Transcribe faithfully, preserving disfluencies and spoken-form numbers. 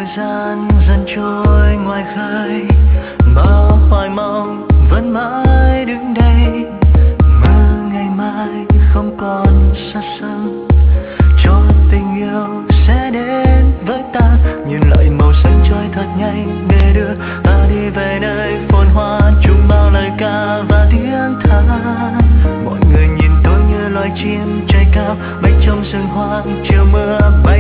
thời gian dần trôi ngoài khơi, bao hoài mong vẫn mãi đứng đây. Mơ ngày mai không còn xa xăm, cho tình yêu sẽ đến với ta. Nhìn lại màu xanh trôi thật nhanh để đưa ta đi về nơi phồn hoa, chung bao lời ca và tiếng than. Mọi người nhìn tôi như loài chim trời cao bay trong rừng hoang, chiều mưa bay